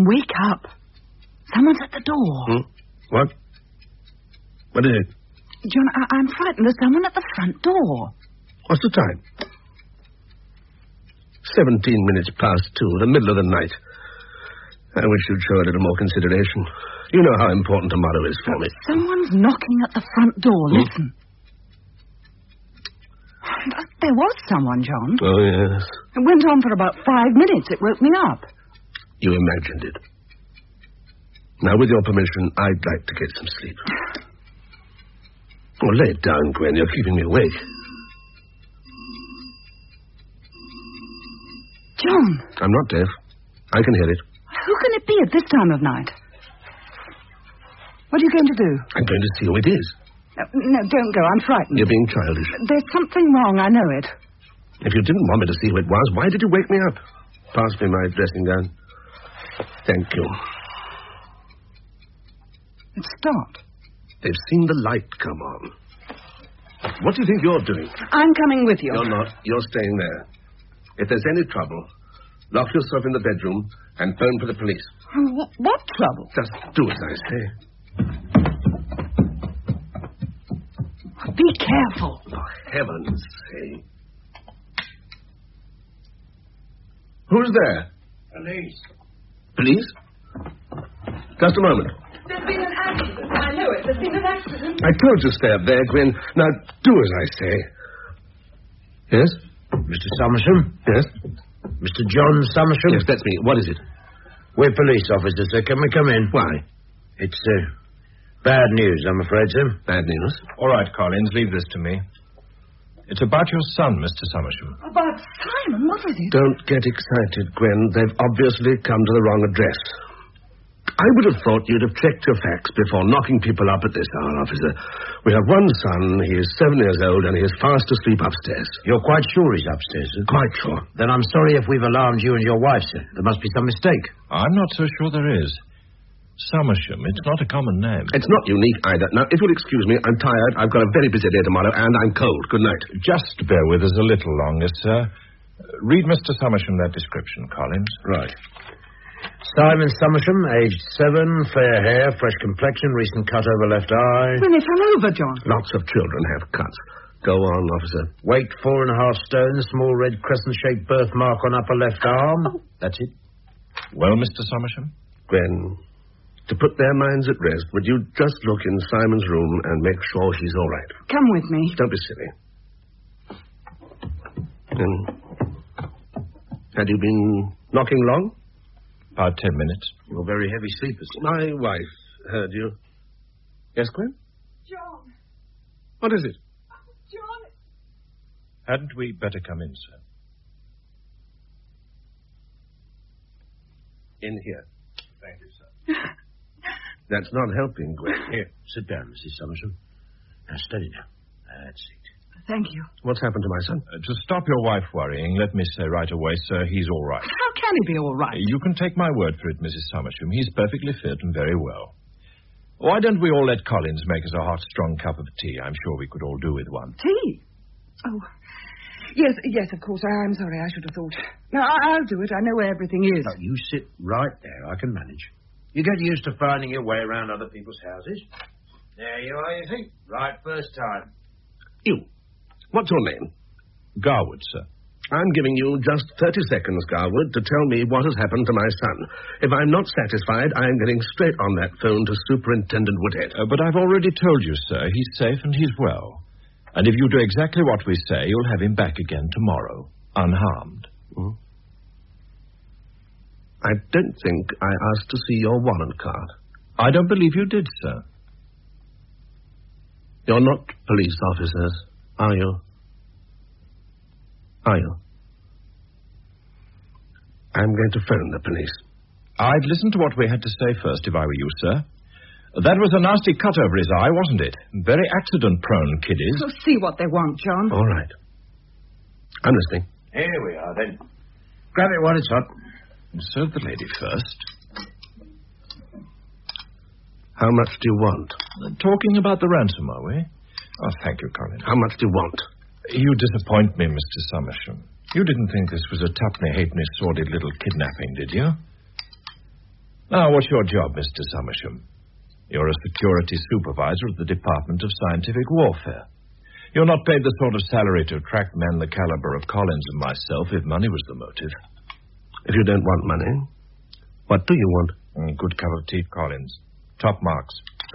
John, wake up. Someone's at the door. What? What is it? John, I'm frightened. There's someone at the front door. What's the time? 17 minutes past 2, the middle of the night. I wish you'd show a little more consideration. You know how important tomorrow is for me. Someone's knocking at the front door. Listen. There was someone, John. Oh, yes. It went on for about 5 minutes. It woke me up. You imagined it. Now, with your permission, I'd like to get some sleep. Oh, lay it down, Gwen. You're keeping me awake. John. I'm not deaf. I can hear it. Who can it be at this time of night? What are you going to do? I'm going to see who it is. No, don't go. I'm frightened. You're being childish. There's something wrong. I know it. If you didn't want me to see who it was, why did you wake me up? Pass me my dressing gown. Thank you. It stopped. They've seen the light come on. What do you think you're doing? I'm coming with you. You're not. You're staying there. If there's any trouble, lock yourself in the bedroom and phone for the police. What trouble? Just do as I say. Be careful. For heaven's sake. Who's there? Police. Police? Just a moment. There's been an accident. I know it. There's been an accident. I told you stay up there, Gwen. Now, do as I say. Yes? Mr. Somersham? Yes? Mr. John Somersham? Yes, that's me. What is it? We're police officers, sir. Can we come in? Why? It's, bad news, I'm afraid, sir. Bad news? All right, Collins, leave this to me. It's about your son, Mr. Somersham. About Simon? What is it? Don't get excited, Gwen. They've obviously come to the wrong address. I would have thought you'd have checked your facts before knocking people up at this hour, officer. We have one son. He is 7 years old, and he is fast asleep upstairs. You're quite sure he's upstairs, sir? Quite sure. Then I'm sorry if we've alarmed you and your wife, sir. There must be some mistake. I'm not so sure there is. Somersham, it's not a common name. It's not unique either. Now, if you'll excuse me, I'm tired. I've got a very busy day tomorrow, and I'm cold. Good night. Just bear with us a little longer, sir. Read Mr. Somersham that description, Collins. Right. Simon Somersham, aged 7, fair hair, fresh complexion, recent cut over left eye. When they fell over, John. Lots of children have cuts. Go on, officer. Weight 4.5 stone, small red crescent-shaped birthmark on upper left arm. Oh. That's it. Well, Mr. Somersham? Gwen, to put their minds at rest, would you just look in Simon's room and make sure he's all right? Come with me. Don't be silly. Had you been knocking long? About 10 minutes. You're very heavy sleepers. My wife heard you. Yes, Gwen? John. What is it? John. Hadn't we better come in, sir? In here. Thank you, sir. That's not helping, Gwen. Here, sit down, Mrs. Somersham. Now, steady now. That's it. Thank you. What's happened to my son? To stop your wife worrying, let me say right away, sir, he's all right. How can he be all right? You can take my word for it, Mrs. Somersham. He's perfectly fit and very well. Why don't we all let Collins make us a hot, strong cup of tea? I'm sure we could all do with one. Tea? Oh, yes, of course. I'm sorry. I should have thought. No, I'll do it. I know where everything is. Now, you sit right there. I can manage. You get used to finding your way around other people's houses. There you are, you see. Right first time. You. What's your name? Garwood, sir. I'm giving you just 30 seconds, Garwood, to tell me what has happened to my son. If I'm not satisfied, I'm getting straight on that phone to Superintendent Woodhead. But I've already told you, sir, he's safe and he's well. And if you do exactly what we say, you'll have him back again tomorrow, unharmed. Hmm? I don't think I asked to see your warrant card. I don't believe you did, sir. You're not police officers, are you? Are you? I'm going to phone the police. I'd listen to what we had to say first if I were you, sir. That was a nasty cut over his eye, wasn't it? Very accident-prone, kiddies. So see what they want, John. All right. I'm listening. Here we are, then. Grab it while it's hot. Serve the lady first. How much do you want? Talking about the ransom, are we? Oh, thank you, Colin. How much do you want? You disappoint me, Mr. Somersham. You didn't think this was a tuppenny-halfpenny sordid little kidnapping, did you? Now, what's your job, Mr. Somersham? You're a security supervisor at the Department of Scientific Warfare. You're not paid the sort of salary to attract men the caliber of Collins and myself if money was the motive. If you don't want money, what do you want? Good cup of tea, Collins. Top marks.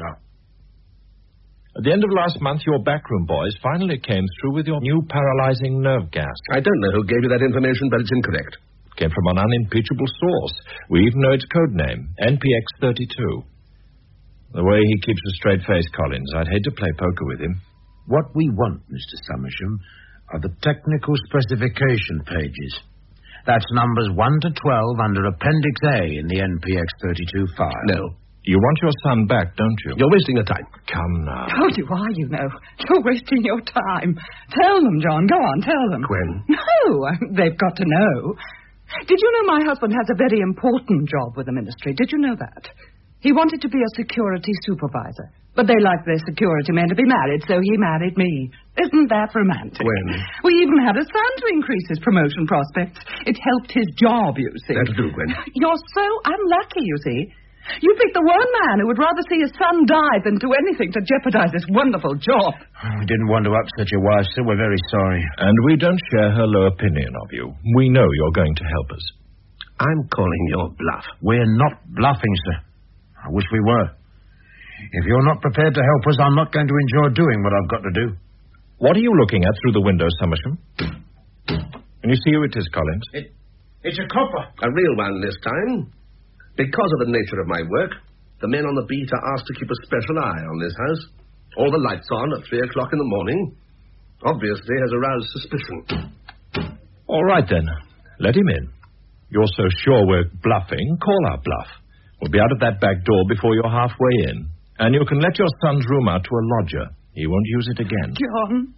At the end of last month, your backroom boys finally came through with your new paralyzing nerve gas. I don't know who gave you that information, but it's incorrect. It came from an unimpeachable source. We even know its code name, NPX-32. The way he keeps a straight face, Collins, I'd hate to play poker with him. What we want, Mr. Somersham, are the technical specification pages. That's numbers 1 to 12 under Appendix A in the NPX-32 file. No. You want your son back, don't you? You're wasting your time. Come now. Oh, you are, you know. You're wasting your time. Tell them, John. Go on, tell them. Gwen. No, they've got to know. Did you know my husband has a very important job with the ministry? Did you know that? He wanted to be a security supervisor. But they like their security men to be married, so he married me. Isn't that romantic? Gwen. We even had a son to increase his promotion prospects. It helped his job, you see. That'll do, Gwen. You're so unlucky, you see. You picked the one man who would rather see his son die than do anything to jeopardize this wonderful job. We didn't want to upset your wife, sir. We're very sorry. And we don't share her low opinion of you. We know you're going to help us. I'm calling your bluff. We're not bluffing, sir. I wish we were. If you're not prepared to help us, I'm not going to enjoy doing what I've got to do. What are you looking at through the window, Somersham? Can you see who it is, Collins? It's a copper. A real one this time. Because of the nature of my work, the men on the beat are asked to keep a special eye on this house. All the lights on at 3 o'clock in the morning. Obviously has aroused suspicion. All right, then. Let him in. You're so sure we're bluffing, call our bluff. We'll be out of that back door before you're halfway in. And you can let your son's room out to a lodger. He won't use it again. John?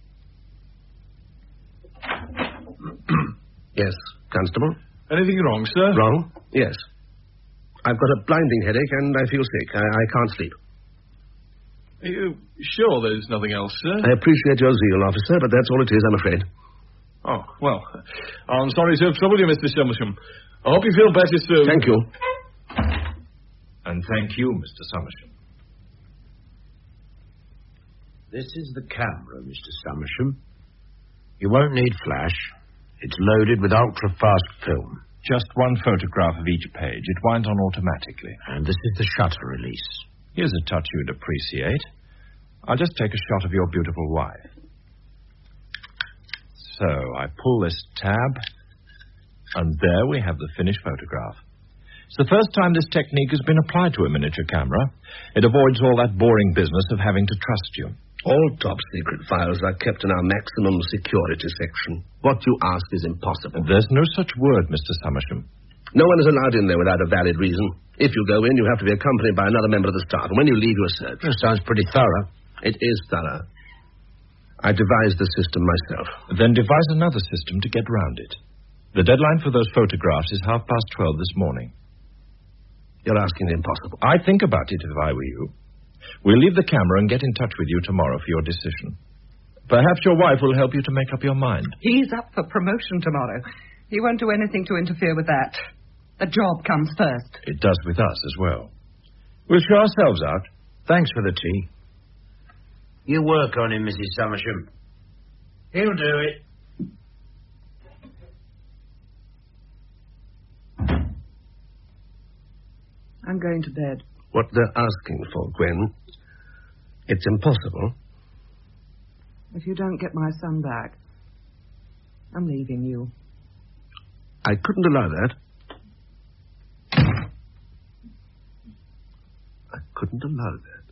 Yes, Constable? Anything wrong, sir? Wrong? Yes. I've got a blinding headache and I feel sick. I can't sleep. Are you sure there's nothing else, sir? I appreciate your zeal, officer, but that's all it is, I'm afraid. Oh, well, I'm sorry to have troubled you, Mr. Somersham. I hope you feel better soon. Thank you. And thank you, Mr. Somersham. This is the camera, Mr. Somersham. You won't need flash. It's loaded with ultra-fast film. Just one photograph of each page. It winds on automatically. And this is the shutter release. Here's a touch you'd appreciate. I'll just take a shot of your beautiful wife. So, I pull this tab, and there we have the finished photograph. It's the first time this technique has been applied to a miniature camera. It avoids all that boring business of having to trust you. All top-secret files are kept in our maximum security section. What you ask is impossible. There's no such word, Mr. Somersham. No one is allowed in there without a valid reason. If you go in, you have to be accompanied by another member of the staff. And when you leave, you're searched. That sounds pretty thorough. It is thorough. I devised the system myself. Then devise another system to get round it. The deadline for those photographs is 12:30 this morning. You're asking the impossible. I'd think about it if I were you. We'll leave the camera and get in touch with you tomorrow for your decision. Perhaps your wife will help you to make up your mind. He's up for promotion tomorrow. He won't do anything to interfere with that. The job comes first. It does with us as well. We'll show ourselves out. Thanks for the tea. You work on him, Mrs. Somersham. He'll do it. I'm going to bed. What they're asking for, Gwen, it's impossible. If you don't get my son back, I'm leaving you. I couldn't allow that. I couldn't allow that.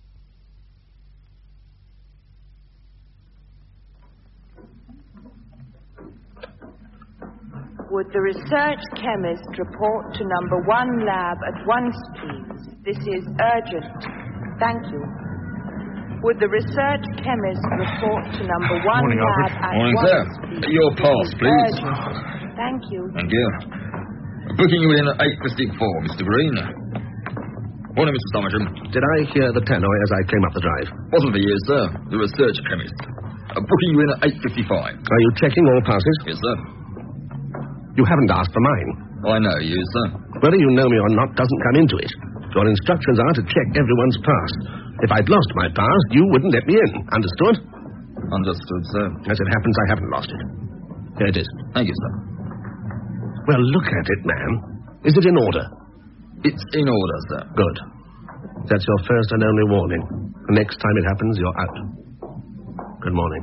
Would the research chemist report to number 1 lab at once, please? This is urgent. Thank you. Would the research chemist report to number 1 Morning, lab Alfred. at Morning, once, sir. please? Your This pass, is please. urgent. Thank you. Thank you. Booking you in at 8:54, Mr. Green. Morning, Mr. Somersham. Did I hear the tannoy as I came up the drive? Wasn't the year, sir. The research chemist. Booking you in at 8:55. Are you checking all passes? Yes, sir. You haven't asked for mine. Oh, I know you, sir. Whether you know me or not doesn't come into it. Your instructions are to check everyone's pass. If I'd lost my pass, you wouldn't let me in. Understood? Understood, sir. As it happens, I haven't lost it. Here it is. Thank you, sir. Well, look at it, ma'am. Is it in order? It's in order, sir. Good. That's your first and only warning. The next time it happens, you're out. Good morning.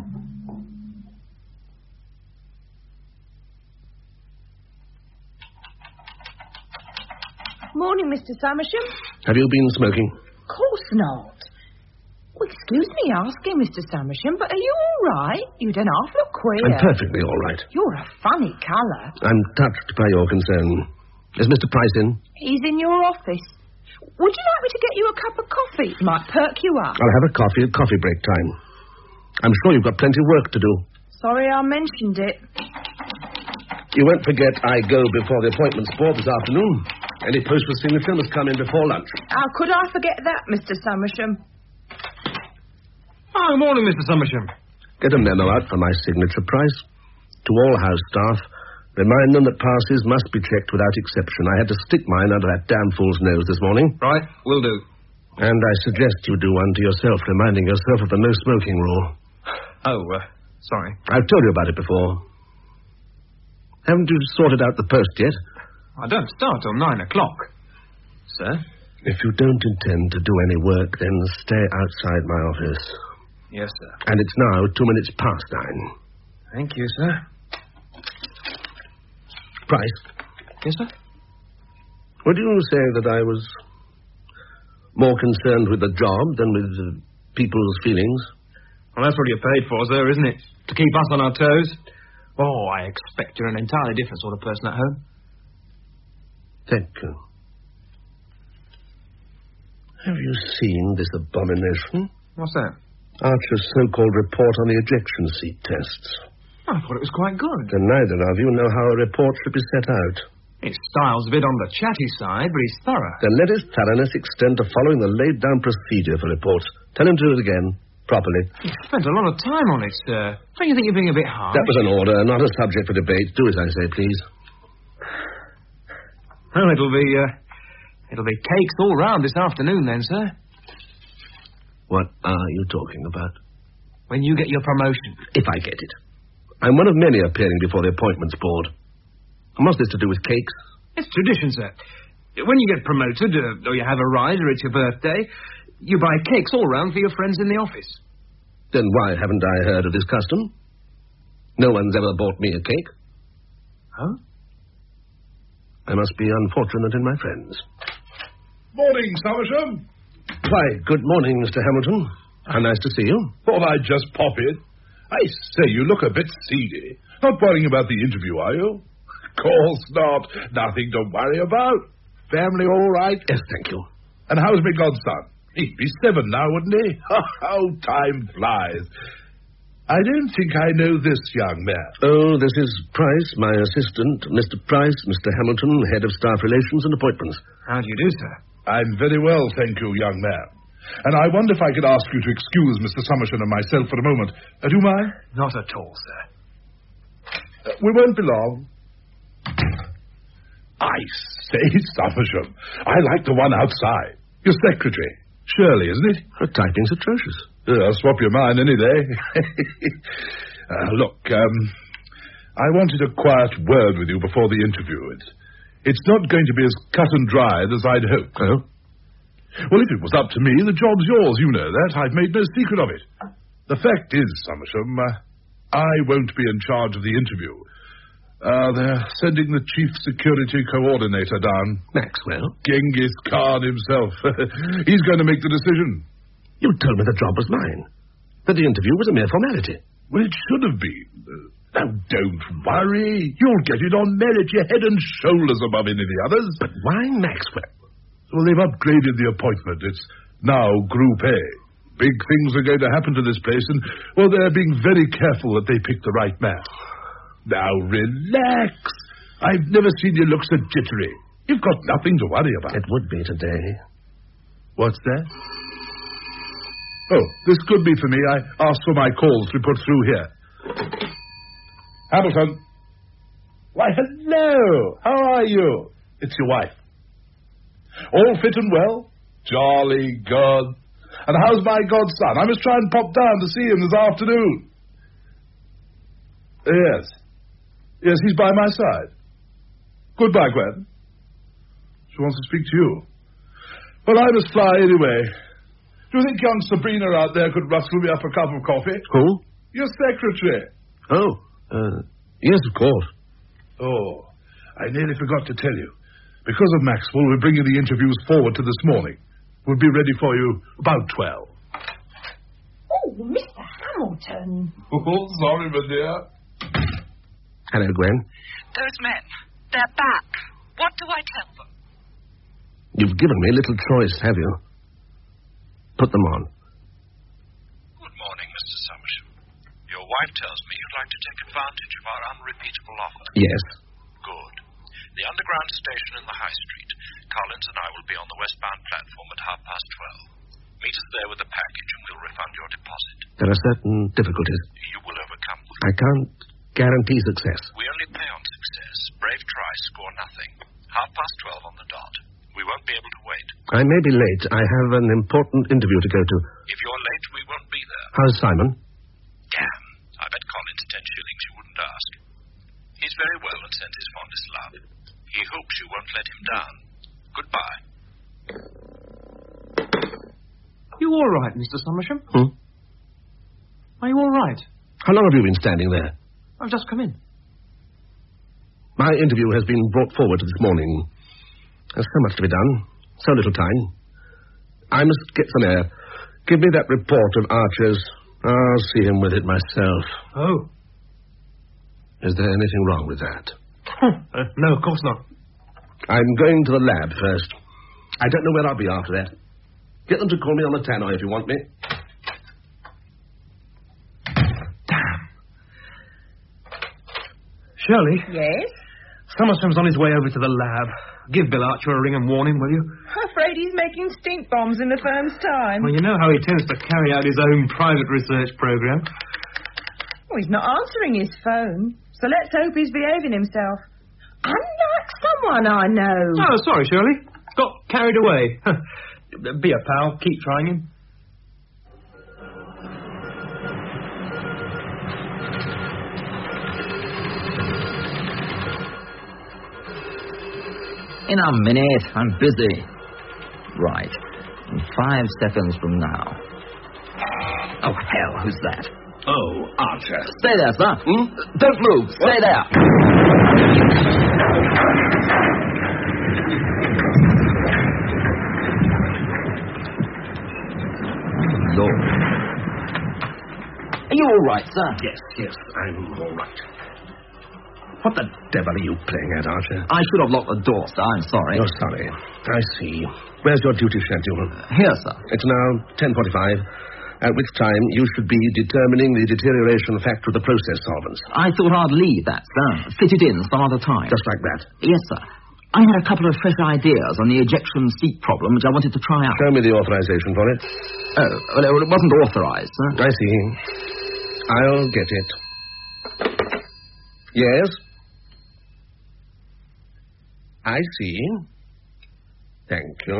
Morning, Mr. Somersham. Have you been smoking? Of course not. Oh, excuse me asking, Mr. Somersham, but are you all right? You don't half look queer. I'm perfectly all right. You're a funny colour. I'm touched by your concern. Is Mr. Price in? He's in your office. Would you like me to get you a cup of coffee? It might perk you up. I'll have a coffee at coffee break time. I'm sure you've got plenty of work to do. Sorry I mentioned it. You won't forget I go before the appointments board this afternoon. Any postal signature must come in before lunch. How could I forget that, Mr. Somersham? Oh, morning, Mr. Somersham. Get a memo out for my signature, Price. To all house staff, remind them that passes must be checked without exception. I had to stick mine under that damn fool's nose this morning. Right, will do. And I suggest you do one to yourself, reminding yourself of the no-smoking rule. Oh, sorry. I've told you about it before. Haven't you sorted out the post yet? I don't start till 9 o'clock. Sir? If you don't intend to do any work, then stay outside my office. Yes, sir. And it's now 2 minutes past 9. Thank you, sir. Price? Yes, sir? Would you say that I was more concerned with the job than with people's feelings? Well, that's what you're paid for, sir, isn't it? To keep us on our toes. Oh, I expect you're an entirely different sort of person at home. Thank you. Have you seen this abomination? What's that? Archer's so-called report on the ejection seat tests. I thought it was quite good. Then neither of you know how a report should be set out. His style's a bit on the chatty side, but he's thorough. Then let his thoroughness extend to following the laid-down procedure for reports. Tell him to do it again, properly. He spent a lot of time on it, sir. Don't you think you're being a bit harsh? That was an order, not a subject for debate. Do as I say, please. Well, it'll be cakes all round this afternoon then, sir. What are you talking about? When you get your promotion. If I get it. I'm one of many appearing before the appointments board. And what's this to do with cakes? It's tradition, sir. When you get promoted, or you have a rise, or it's your birthday, you buy cakes all round for your friends in the office. Then why haven't I heard of this custom? No one's ever bought me a cake. Huh? I must be unfortunate in my friends. Morning, Somersham. Why, good morning, Mr. Hamilton. How nice to see you. Thought I'd just pop in. I say, you look a bit seedy. Not worrying about the interview, are you? Of course not. Nothing to worry about. Family all right? Yes, thank you. And how's my godson? He'd be 7 now, wouldn't he? How time flies. I don't think I know this young man. Oh, this is Price, my assistant. Mr. Price, Mr. Hamilton, head of staff relations and appointments. How do you do, sir? I'm very well, thank you, young man. And I wonder if I could ask you to excuse Mr. Somersham and myself for a moment. Do you mind? Not at all, sir. We won't be long. I say, Somersham, I like the one outside. Your secretary. Shirley, isn't it? Her typing's atrocious. I'll swap your mind any day. Look, I wanted a quiet word with you before the interview. It's not going to be as cut and dried as I'd hoped. Oh? Well, if it was up to me, the job's yours. You know that. I've made no secret of it. The fact is, Somersham, I won't be in charge of the interview. They're sending the chief security coordinator down. Maxwell? Genghis Khan himself. He's going to make the decision. You told me the job was mine. That the interview was a mere formality. Well, it should have been. Now, don't worry. You'll get it on merit. You're head and shoulders above any of the others. But why Maxwell? Well, they've upgraded the appointment. It's now Group A. Big things are going to happen to this place, and, well, they're being very careful that they pick the right man. Now, relax. I've never seen you look so jittery. You've got nothing to worry about. It would be today. What's that? Oh, this could be for me. I asked for my calls to be put through here. Hamilton. Why, hello. How are you? It's your wife. All fit and well? Jolly good. And how's my godson? I must try and pop down to see him this afternoon. Yes. Yes, he's by my side. Goodbye, Gwen. She wants to speak to you. Well, I must fly anyway. Do you think young Sabrina out there could rustle me up a cup of coffee? Who? Your secretary. Oh, yes, of course. Oh, I nearly forgot to tell you. Because of Maxwell, we're bringing the interviews forward to this morning. We'll be ready for you about 12. Oh, Mr. Hamilton. Oh, sorry, my dear. Hello, Gwen. Those men, they're back. What do I tell them? You've given me little choice, have you? Put them on. Good morning, Mr. Somersham. Your wife tells me you'd like to take advantage of our unrepeatable offer. Yes. Good. The underground station in the High Street. Collins and I will be on the westbound platform at 12:30. Meet us there with the package and we'll refund your deposit. There are certain difficulties. You will overcome them. I can't guarantee success. We only pay on success. Brave try, score nothing. 12:30 on the dot. We won't be able to wait. I may be late. I have an important interview to go to. If you're late, we won't be there. How's Simon? Damn. I bet Collins 10 shillings you wouldn't ask. He's very well and sends his fondest love. He hopes you won't let him down. Goodbye. You all right, Mr. Somersham? Are you all right? How long have you been standing there? I've just come in. My interview has been brought forward to this morning. There's so much to be done. So little time. I must get some air. Give me that report of Archer's. I'll see him with it myself. Oh. Is there anything wrong with that? No, of course not. I'm going to the lab first. I don't know where I'll be after that. Get them to call me on the tannoy if you want me. Damn. Shirley? Yes? Somersham's on his way over to the lab. Give Bill Archer a ring and warn him, will you? I'm afraid he's making stink bombs in the firm's time. Well, you know how he tends to carry out his own private research program. Oh, he's not answering his phone, so let's hope he's behaving himself. Unlike someone I know. Oh, sorry, Shirley. Got carried away. Be a pal. Keep trying him. In a minute. I'm busy. Right. In 5 seconds from now. Oh, hell. Who's that? Oh, Archer. Stay there, sir. Don't move. Stay there. Lord. Are you all right, sir? Yes, I'm all right. What the devil are you playing at, Archer? I should have locked the door, sir. I'm sorry. You're sorry. I see. Where's your duty schedule? Here, sir. It's now 10:45, at which time you should be determining the deterioration factor of the process solvents. I thought I'd leave that, sir. Fit it in some other time. Just like that. Yes, sir. I had a couple of fresh ideas on the ejection seat problem, which I wanted to try out. Show me the authorization for it. Oh, well, it wasn't authorized, sir. I see. I'll get it. Yes? I see. Thank you.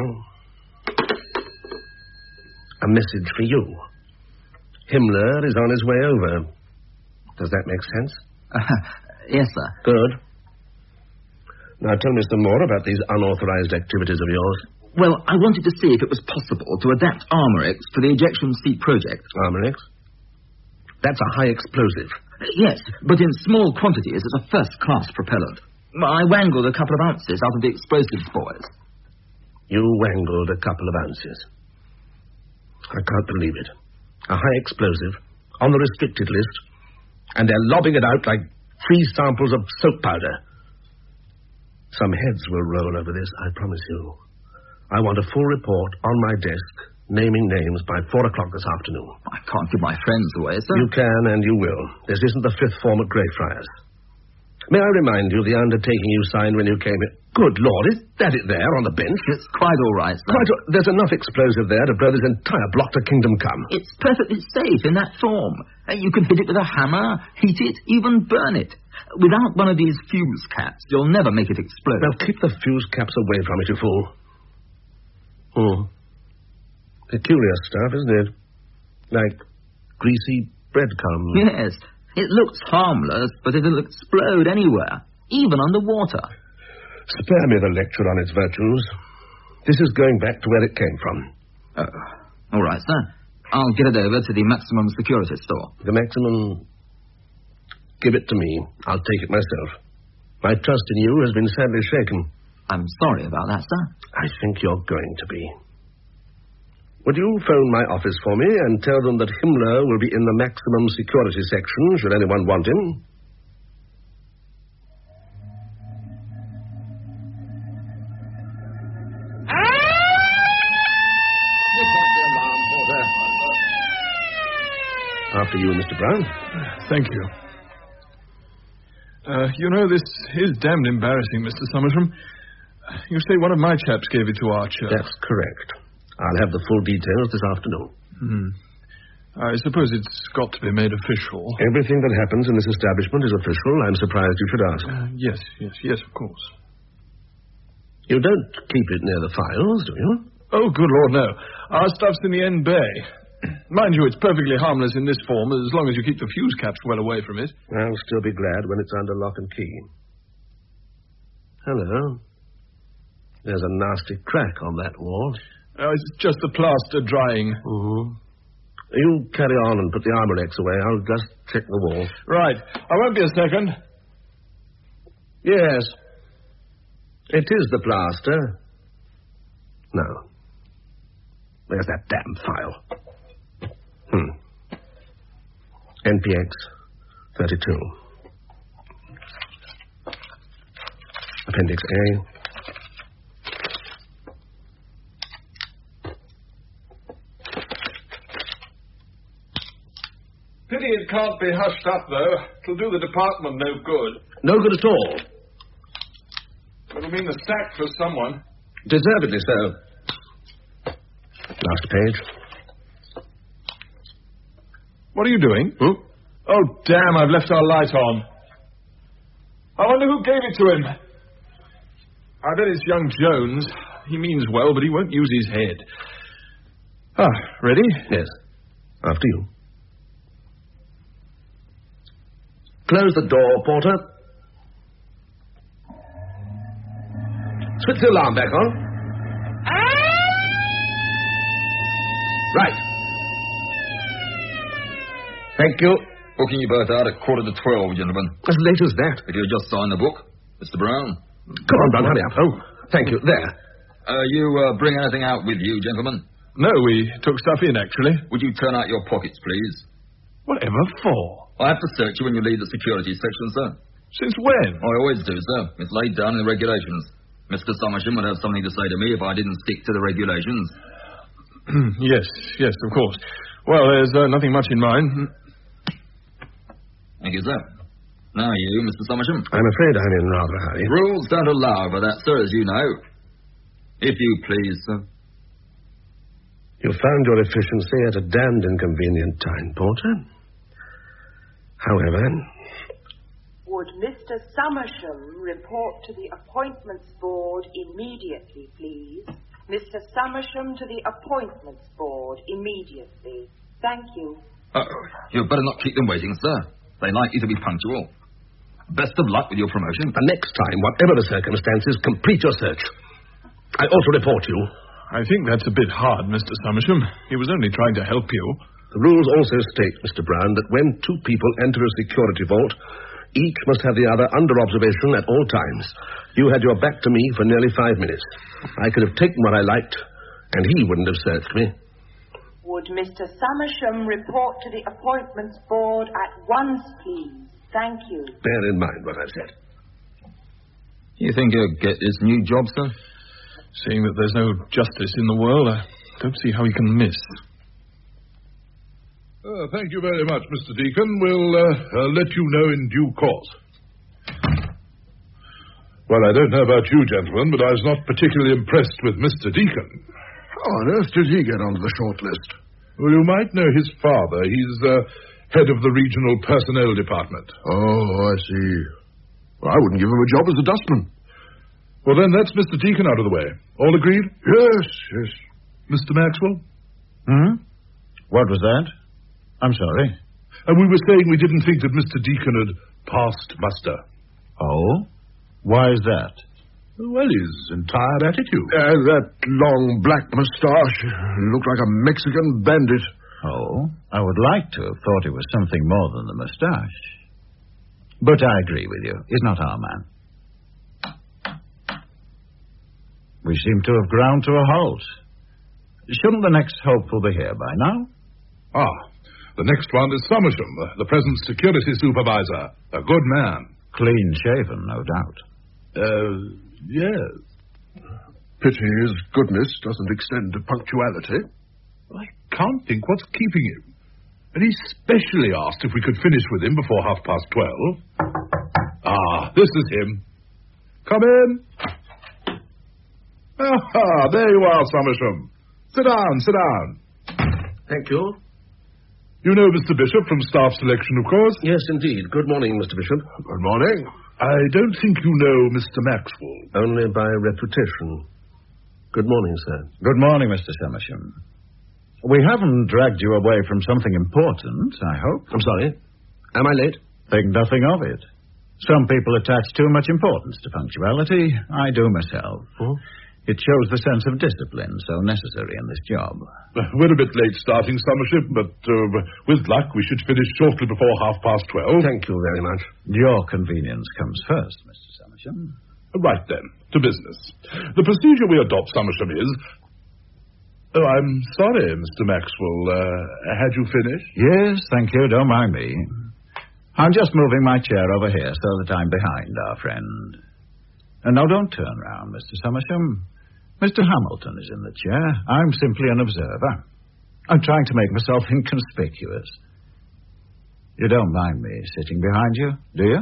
A message for you. Himmler is on his way over. Does that make sense? Yes, sir. Good. Now tell me some more about these unauthorized activities of yours. Well, I wanted to see if it was possible to adapt Armorex for the ejection seat project. Armorex? That's a high explosive. Yes, but in small quantities as a first-class propellant. I wangled a couple of ounces out of the explosives boys. You wangled a couple of ounces. I can't believe it. A high explosive, on the restricted list, and they're lobbing it out like 3 samples of soap powder. Some heads will roll over this, I promise you. I want a full report on my desk, naming names by 4 o'clock this afternoon. I can't give my friends away, sir. You can and you will. This isn't the 5th form at Greyfriars. May I remind you of the undertaking you signed when you came in? Good Lord, is that it there on the bench? It's quite all right, sir. There's enough explosive there to blow this entire block to kingdom come. It's perfectly safe in that form. You can hit it with a hammer, heat it, even burn it. Without one of these fuse caps, you'll never make it explode. Well, keep the fuse caps away from it, you fool. Peculiar stuff, isn't it? Like greasy breadcrumbs. Yes. It looks harmless, but it'll explode anywhere, even underwater. Spare me the lecture on its virtues. This is going back to where it came from. All right, sir. I'll get it over to the Maximum Security store. The Maximum... Give it to me. I'll take it myself. My trust in you has been sadly shaken. I'm sorry about that, sir. I think you're going to be. Would you phone my office for me and tell them that Himmler will be in the Maximum Security section, should anyone want him? After you, Mr. Brown. Thank you. This is damned embarrassing, Mr. Somersham. You say one of my chaps gave it to Archer. That's correct. I'll have the full details this afternoon. I suppose it's got to be made official. Everything that happens in this establishment is official. I'm surprised you should ask. Yes, of course. You don't keep it near the files, do you? Oh, good Lord, no. Our stuff's in the end bay. Mind you, it's perfectly harmless in this form as long as you keep the fuse caps well away from it. I'll still be glad when it's under lock and key. Hello. There's a nasty crack on that wall. It's just the plaster drying. You carry on and put the Armorex away. I'll just check the wall. Right. I won't be a second. Yes. It is the plaster. No. Where's that damn file? NPX 32. Appendix A. Pity it can't be hushed up, though. It'll do the department no good. No good at all. It'll mean the sack for someone. Deservedly so. Last page. What are you doing? Oh, damn, I've left our light on. I wonder who gave it to him. I bet it's young Jones. He means well, but he won't use his head. Ready? Yes. After you. Close the door, Porter. Switch the alarm back on. Right. Thank you. Booking you both out at 11:45, gentlemen. As late as that? If you'll just sign the book, Mr. Brown. Come on, Brown, hurry up. Oh, thank you. There. You bring anything out with you, gentlemen? No, we took stuff in, actually. Would you turn out your pockets, please? Whatever for? I have to search you when you leave the security section, sir. Since when? I always do, sir. It's laid down in the regulations. Mr. Somersham would have something to say to me if I didn't stick to the regulations. Yes, of course. Well, there's nothing much in mind. Thank you, sir. Now you, Mr. Somersham. I'm afraid I'm in rather a hurry. Rules don't allow for that, sir, as you know. If you please, sir. You found your efficiency at a damned inconvenient time, Porter. However... Would Mr. Somersham report to the Appointments Board immediately, please? Mr. Somersham to the Appointments Board immediately. Thank you. You'd better not keep them waiting, sir. They like you to be punctual. Best of luck with your promotion. The next time, whatever the circumstances, complete your search. I also report you. I think that's a bit hard, Mr. Somersham. He was only trying to help you. The rules also state, Mr. Brown, that when two people enter a security vault, each must have the other under observation at all times. You had your back to me for nearly 5 minutes. I could have taken what I liked, and he wouldn't have searched me. Would Mr. Somersham report to the Appointments Board at once, please? Thank you. Bear in mind what I've said. You think he'll get this new job, sir? Seeing that there's no justice in the world, I don't see how he can miss. Thank you very much, Mr. Deacon. We'll let you know in due course. Well, I don't know about you, gentlemen, but I was not particularly impressed with Mr. Deacon. How on earth did he get onto the short list? Well, you might know his father. head of the regional personnel department. Oh, I see. Well, I wouldn't give him a job as a dustman. Well, then that's Mr. Deacon out of the way. All agreed? Yes. Mr. Maxwell? What was that? I'm sorry. And we were saying we didn't think that Mr. Deacon had passed muster. Oh? Why is that? Well, his entire attitude. That long black moustache looked like a Mexican bandit. Oh, I would like to have thought it was something more than the moustache. But I agree with you. He's not our man. We seem to have ground to a halt. Shouldn't the next hopeful be here by now? The next one is Somersham, the present security supervisor. A good man. Clean-shaven, no doubt. Yes. Pity his goodness doesn't extend to punctuality. I can't think what's keeping him. And he specially asked if we could finish with him before 12:30. This is him. Come in. There you are, Somersham. Sit down. Thank you. You know Mr. Bishop from staff selection, of course? Yes, indeed. Good morning, Mr. Bishop. Good morning. I don't think you know Mr. Maxwell. Only by reputation. Good morning, sir. Good morning, Mr. Somersham. We haven't dragged you away from something important, I hope. I'm sorry. Am I late? Think nothing of it. Some people attach too much importance to punctuality. I do myself. It shows the sense of discipline so necessary in this job. We're a bit late starting, Somersham, but with luck we should finish shortly before 12:30. Thank you very much. Your convenience comes first, Mr. Somersham. Right then, to business. The procedure we adopt, Somersham, is... Oh, I'm sorry, Mr. Maxwell. Had you finished? Yes, thank you. Don't mind me. I'm just moving my chair over here so that I'm behind our friend. And now don't turn round, Mr. Somersham. Mr. Hamilton is in the chair. I'm simply an observer. I'm trying to make myself inconspicuous. You don't mind me sitting behind you, do you?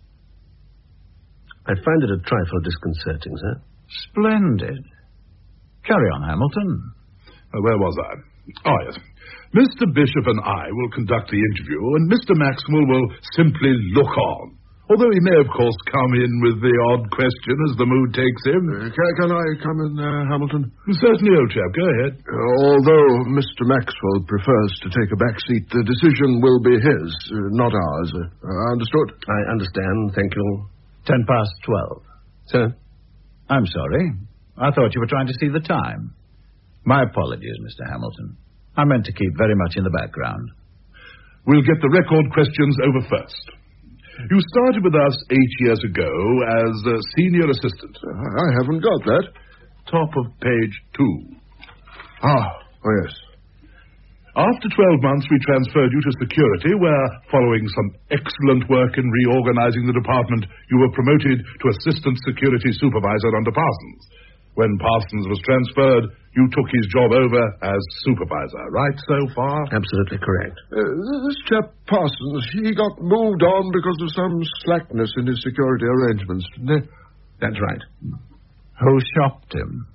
I find it a trifle disconcerting, sir. Splendid. Carry on, Hamilton. Where was I? Oh, yes. Mr. Bishop and I will conduct the interview, and Mr. Maxwell will simply look on. Although he may, of course, come in with the odd question as the mood takes him. Can I come in, Hamilton? Certainly, old chap. Go ahead. Although Mr. Maxwell prefers to take a back seat, the decision will be his, not ours. Understood? I understand. Thank you. 12:10. Sir? I'm sorry. I thought you were trying to see the time. My apologies, Mr. Hamilton. I meant to keep very much in the background. We'll get the record questions over first. You started with us 8 years ago as a senior assistant. I haven't got that. Top of page 2. Oh, yes. After 12 months, we transferred you to security, where, following some excellent work in reorganizing the department, you were promoted to assistant security supervisor under Parsons. When Parsons was transferred, you took his job over as supervisor. Right so far? Absolutely correct. This chap Parsons, he got moved on because of some slackness in his security arrangements, didn't he? That's right. Who shopped him?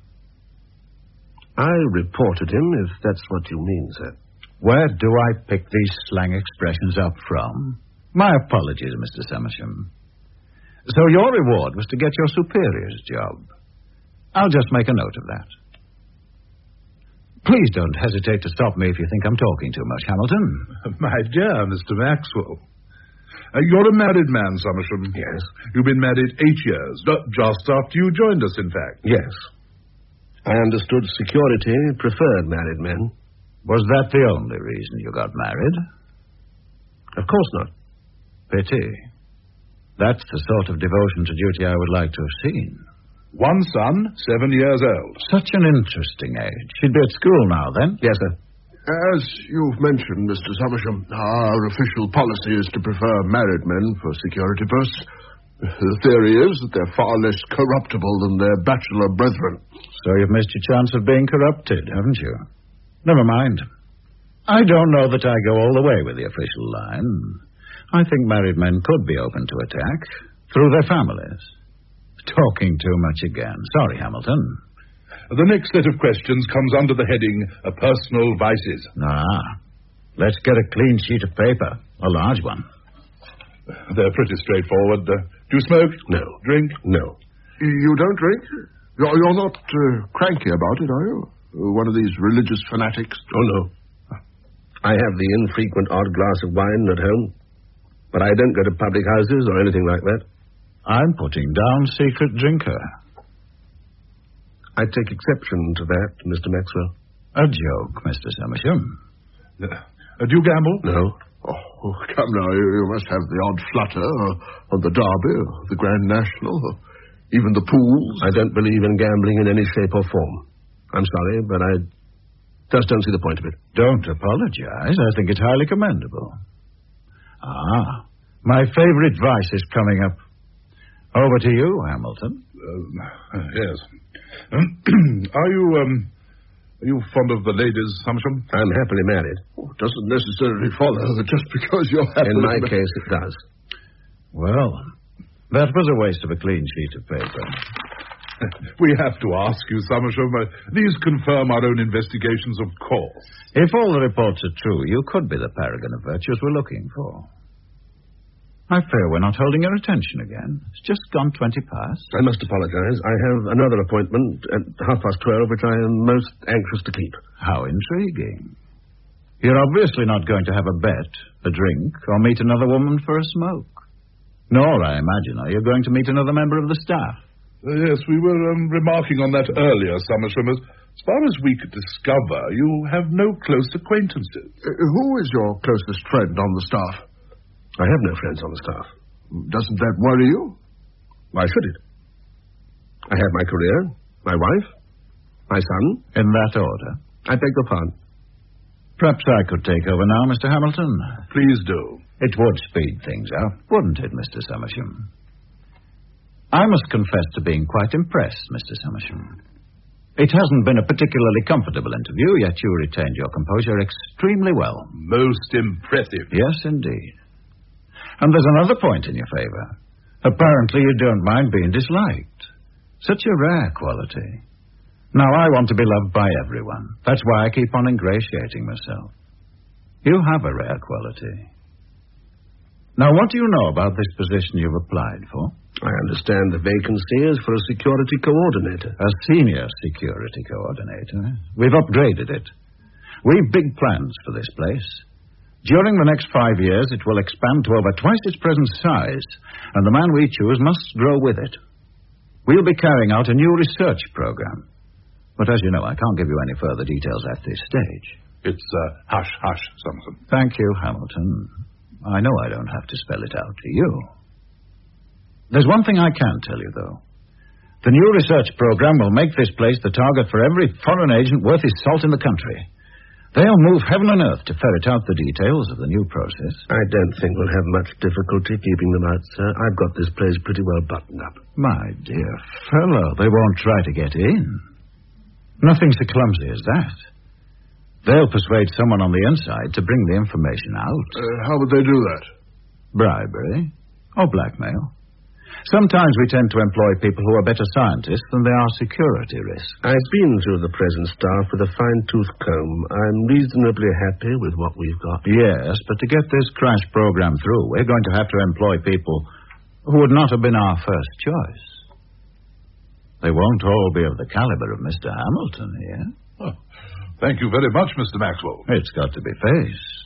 I reported him, if that's what you mean, sir. Where do I pick these slang expressions up from? My apologies, Mr. Somersham. So your reward was to get your superior's job. I'll just make a note of that. Please don't hesitate to stop me if you think I'm talking too much, Hamilton. My dear Mr. Maxwell. You're a married man, Somersham. Yes. You've been married 8 years, just after you joined us, in fact. Yes. I understood security preferred married men. Was that the only reason you got married? Of course not. Pity. That's the sort of devotion to duty I would like to have seen. One son, 7 years old. Such an interesting age. She'd be at school now, then? Yes, sir. As you've mentioned, Mr. Somersham, our official policy is to prefer married men for security posts. The theory is that they're far less corruptible than their bachelor brethren. So you've missed your chance of being corrupted, haven't you? Never mind. I don't know that I go all the way with the official line. I think married men could be open to attack through their families. Talking too much again. Sorry, Hamilton. The next set of questions comes under the heading Personal Vices. Let's get a clean sheet of paper. A large one. They're pretty straightforward. Do you smoke? No. Drink? No. You don't drink? You're not cranky about it, are you? One of these religious fanatics? Oh, no. I have the infrequent odd glass of wine at home, but I don't go to public houses or anything like that. I'm putting down secret drinker. I take exception to that, Mr. Maxwell. A joke, Mr. Somersham. Do you gamble? No. Oh, come now, you must have the odd flutter on the Derby, or the Grand National, or even the pools. I don't believe in gambling in any shape or form. I'm sorry, but I just don't see the point of it. Don't apologize. I think it's highly commendable. My favorite vice is coming up. Over to you, Hamilton. Yes. Are you fond of the ladies, Somersham? I'm happily married. It doesn't necessarily follow that just because you're happy. In my case, it does. Well, that was a waste of a clean sheet of paper. We have to ask you, Somersham. These confirm our own investigations, of course. If all the reports are true, you could be the paragon of virtues we're looking for. I fear we're not holding your attention again. It's just gone 20 past. I must apologize. I have another appointment at 12:30, which I am most anxious to keep. How intriguing. You're obviously not going to have a bet, a drink, or meet another woman for a smoke. Nor, I imagine, are you going to meet another member of the staff. Yes, we were remarking on that earlier, Somersham. As far as we could discover, you have no close acquaintances. Who is your closest friend on the staff? I have no friends on the staff. Doesn't that worry you? Why should it? I have my career, my wife, my son. In that order. I beg your pardon. Perhaps I could take over now, Mr. Hamilton. Please do. It would speed things up, wouldn't it, Mr. Somersham? I must confess to being quite impressed, Mr. Somersham. It hasn't been a particularly comfortable interview, yet you retained your composure extremely well. Most impressive. Yes, indeed. And there's another point in your favor. Apparently you don't mind being disliked. Such a rare quality. Now, I want to be loved by everyone. That's why I keep on ingratiating myself. You have a rare quality. Now, what do you know about this position you've applied for? I understand the vacancy is for a security coordinator. A senior security coordinator. We've upgraded it. We've big plans for this place. During the next 5 years, it will expand to over twice its present size, and the man we choose must grow with it. We'll be carrying out a new research program. But as you know, I can't give you any further details at this stage. It's hush, Somersham. Thank you, Hamilton. I know I don't have to spell it out to you. There's one thing I can tell you, though. The new research program will make this place the target for every foreign agent worth his salt in the country. They'll move heaven and earth to ferret out the details of the new process. I don't think we'll have much difficulty keeping them out, sir. I've got this place pretty well buttoned up. My dear fellow, they won't try to get in. Nothing so clumsy as that. They'll persuade someone on the inside to bring the information out. How would they do that? Bribery or blackmail. Sometimes we tend to employ people who are better scientists than they are security risks. I've been through the present staff with a fine-tooth comb. I'm reasonably happy with what we've got. Yes, but to get this crash program through, we're going to have to employ people who would not have been our first choice. They won't all be of the caliber of Mr. Hamilton here. Oh, thank you very much, Mr. Maxwell. It's got to be faced.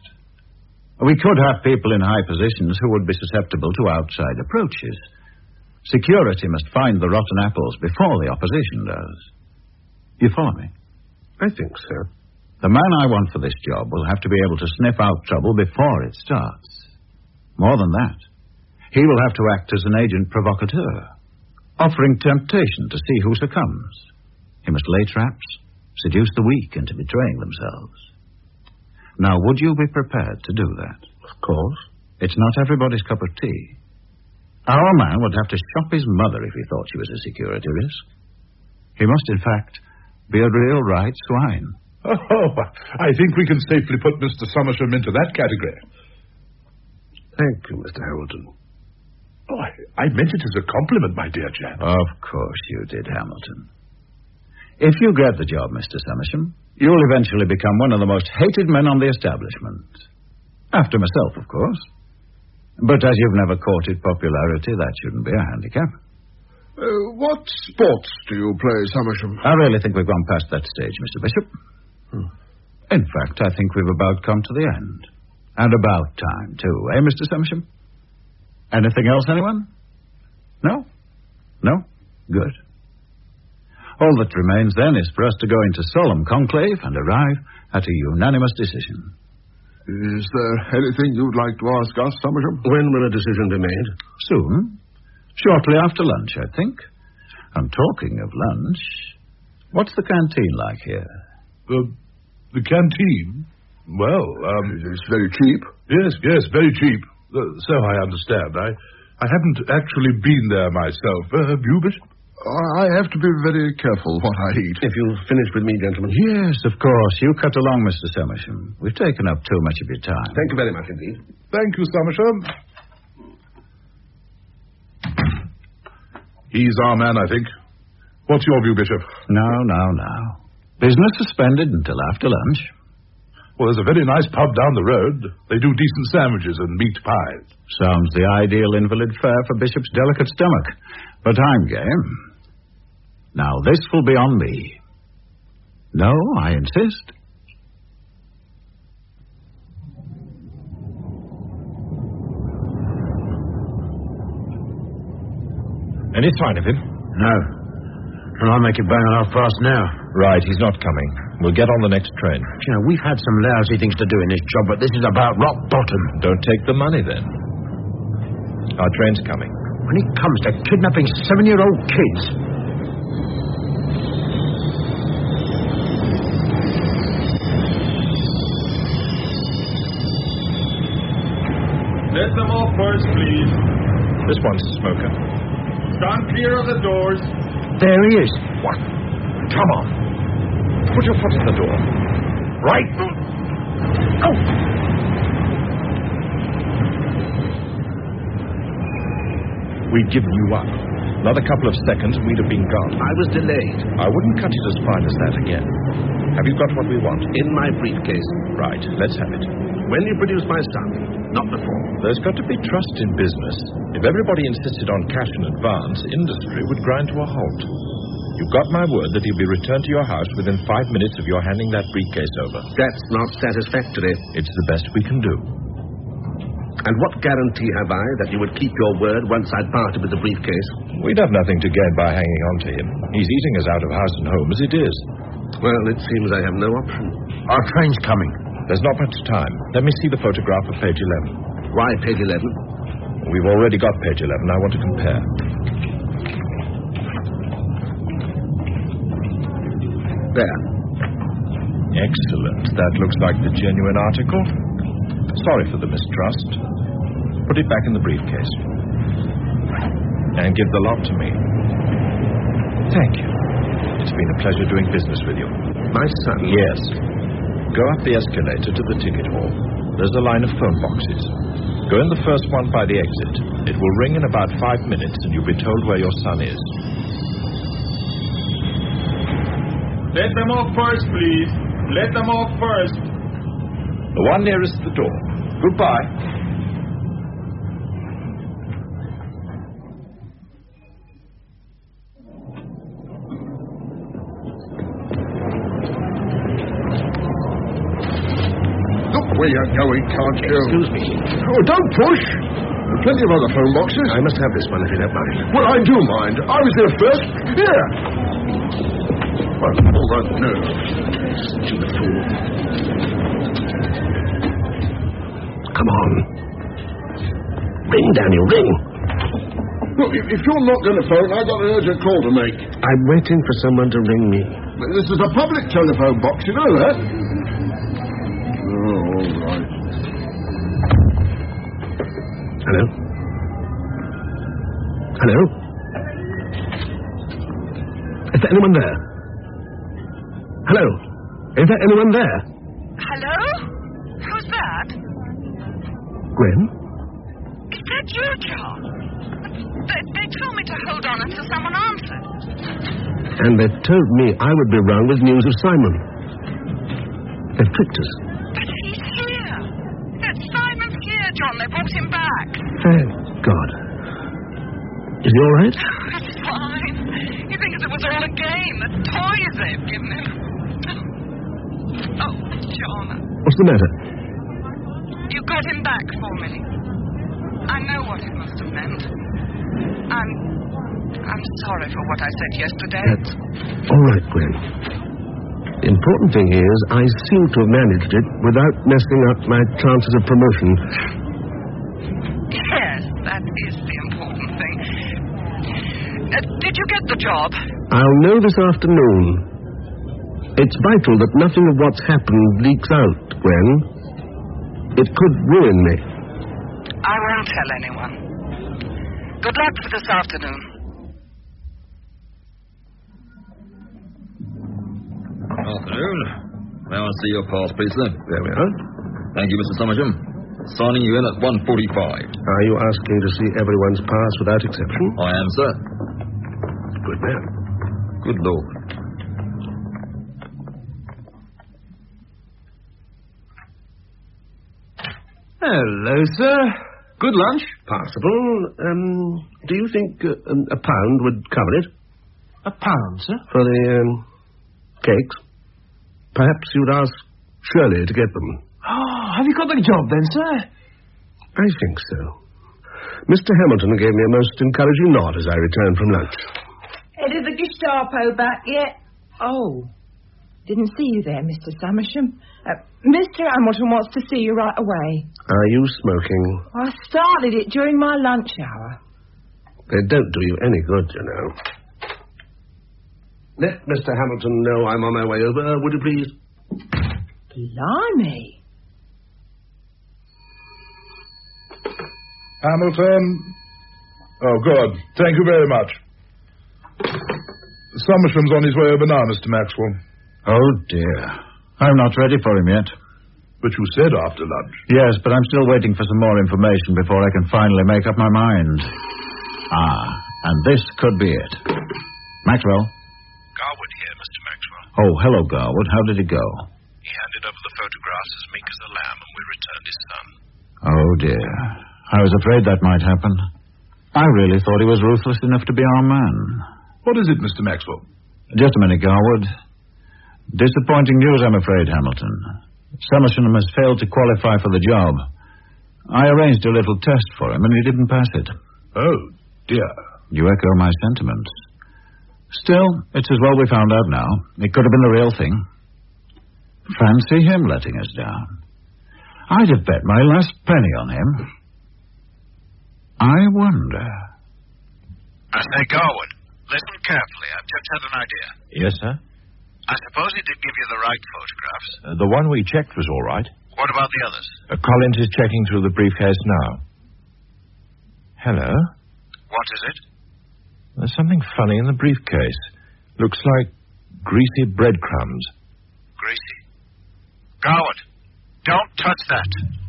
We could have people in high positions who would be susceptible to outside approaches. Security must find the rotten apples before the opposition does. You follow me? I think so. The man I want for this job will have to be able to sniff out trouble before it starts. More than that, he will have to act as an agent provocateur, offering temptation to see who succumbs. He must lay traps, seduce the weak into betraying themselves. Now, would you be prepared to do that? Of course. It's not everybody's cup of tea. Our man would have to shop his mother if he thought she was a security risk. He must, in fact, be a real right swine. Oh, I think we can safely put Mr. Somersham into that category. Thank you, Mr. Hamilton. Oh, I meant it as a compliment, my dear chap. Of course you did, Hamilton. If you get the job, Mr. Somersham, you'll eventually become one of the most hated men on the establishment. After myself, of course. But as you've never courted popularity, that shouldn't be a handicap. What sports do you play, Somersham? I really think we've gone past that stage, Mr. Bishop. In fact, I think we've about come to the end. And about time, too. Eh, Mr. Somersham? Anything else, anyone? No? No? Good. All that remains, then, is for us to go into solemn conclave and arrive at a unanimous decision. Is there anything you'd like to ask us, Somersham? When will a decision be made? Soon. Shortly after lunch, I think. And talking of lunch, what's the canteen like here? The canteen? Well, it's very cheap. Yes, very cheap. So I understand. I haven't actually been there myself. Have you, Bishop? I have to be very careful what I eat. If you'll finish with me, gentlemen. Yes, of course. You cut along, Mr. Somersham. We've taken up too much of your time. Thank you very much indeed. Thank you, Somersham. He's our man, I think. What's your view, Bishop? No. Business suspended until after lunch. Well, there's a very nice pub down the road. They do decent sandwiches and meat pies. Sounds the ideal invalid fare for Bishop's delicate stomach. But I'm game. Now, this will be on me. No, I insist. Any sign of him? No. And I'll make it bang on 1:30 now. Right, he's not coming. We'll get on the next train. You know, we've had some lousy things to do in this job, but this is about rock bottom. Don't take the money, then. Our train's coming. When it comes to kidnapping 7-year-old kids... Let them off first, please. This one's a smoker. Stand clear of the doors. There he is. What? Come on. Put your foot in the door. Right. Oh. We'd given you up. Another couple of seconds and we'd have been gone. I was delayed. I wouldn't cut it as fine as that again. Have you got what we want? In my briefcase. Right, let's have it. When you produce my son, not before. There's got to be trust in business. If everybody insisted on cash in advance, industry would grind to a halt. You've got my word that he'll be returned to your house within 5 minutes of your handing that briefcase over. That's not satisfactory. It's the best we can do. And what guarantee have I that you would keep your word once I'd parted with the briefcase? We'd have nothing to gain by hanging on to him. He's eating us out of house and home as it is. Well, it seems I have no option. Our train's coming. There's not much time. Let me see the photograph of page 11. Why page 11? We've already got page 11. I want to compare. There. Excellent. That looks like the genuine article. Sorry for the mistrust. Put it back in the briefcase. And give the lot to me. Thank you. It's been a pleasure doing business with you. My son? Yes. Go up the escalator to the ticket hall. There's a line of phone boxes. Go in the first one by the exit. It will ring in about 5 minutes and you'll be told where your son is. Let them off first, please. Let them off first. The one nearest the door. Goodbye. Look where you're going, can't you? Excuse me. Oh, don't push. There are plenty of other phone boxes. I must have this one if you don't mind. Well, I do mind. I was there first. Here. What all that nerve? Stupid fool. Come on. Ring, Daniel, ring. Look, if you're not going to phone, I've got an urgent call to make. I'm waiting for someone to ring me. This is a public telephone box, you know that? Oh, all right. Hello? Hello? Is there anyone there? Hello? Is there anyone there? Hello? Who's that? Gwen? Is that you, John? They told me to hold on until someone answered. And they told me I would be round with news of Simon. They've tricked us. But he's here. Simon's here, John. They brought him back. Thank God. Is he all right? It's fine. He thinks it was all a game. The toys they've given him. Oh, John. What's the matter? You got him back for me. I know what it must have meant. I'm sorry for what I said yesterday. That's all right, Gwen. The important thing is I seem to have managed it without messing up my chances of promotion. Yes, that is the important thing. Did you get the job? I'll know this afternoon. It's vital that nothing of what's happened leaks out, Gwen. It could ruin me. I won't tell anyone. Good luck for this afternoon. Afternoon. May I see your pass, please, sir? There we are. Thank you, Mr. Somersham. Signing you in at 1:45. Are you asking to see everyone's pass without exception? I am, sir. Good man. Good Lord. Hello, sir. Good lunch? Passable. Do you think a pound would cover it? A pound, sir? For the cakes? Perhaps you'd ask Shirley to get them. Oh, have you got the job then, sir? I think so. Mr. Hamilton gave me a most encouraging nod as I returned from lunch. Head of the Gestapo back yet? Oh. Didn't see you there, Mr. Somersham. Mr. Hamilton wants to see you right away. Are you smoking? I started it during my lunch hour. They don't do you any good, you know. Let Mr. Hamilton know I'm on my way over, would you please? Blimey. Hamilton. Oh, good. Thank you very much. Somersham's on his way over now, Mr. Maxwell. Oh, dear. I'm not ready for him yet. But you said after lunch. Yes, but I'm still waiting for some more information before I can finally make up my mind. And this could be it. Maxwell? Garwood here, Mr. Maxwell. Oh, hello, Garwood. How did it go? He handed over the photographs as meek as a lamb, and we returned his son. Oh, dear. I was afraid that might happen. I really thought he was ruthless enough to be our man. What is it, Mr. Maxwell? Just a minute, Garwood. Disappointing news, I'm afraid, Hamilton. Somersham has failed to qualify for the job. I arranged a little test for him, and he didn't pass it. Oh, dear. You echo my sentiments. Still, it's as well we found out now. It could have been the real thing. Fancy him letting us down. I'd have bet my last penny on him. I wonder... I say, Garwood, listen carefully. I've just had an idea. Yes, sir? I suppose he did give you the right photographs. The one we checked was all right. What about the others? Collins is checking through the briefcase now. Hello? What is it? There's something funny in the briefcase. Looks like greasy breadcrumbs. Greasy. Garwood, don't touch that.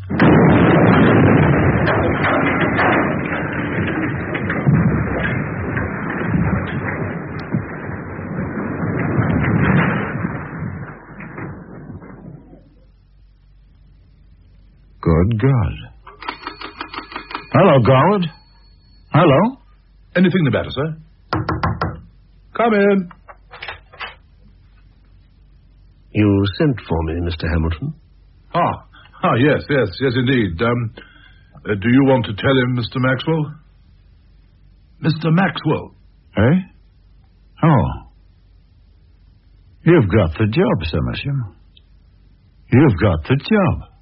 Good God. Hello, Garwood. Hello? Anything the matter, sir? Come in. You sent for me, Mr. Hamilton. Yes, indeed. Do you want to tell him, Mr. Maxwell? Mr. Maxwell. Eh? Oh. You've got the job, Somersham. You've got the job.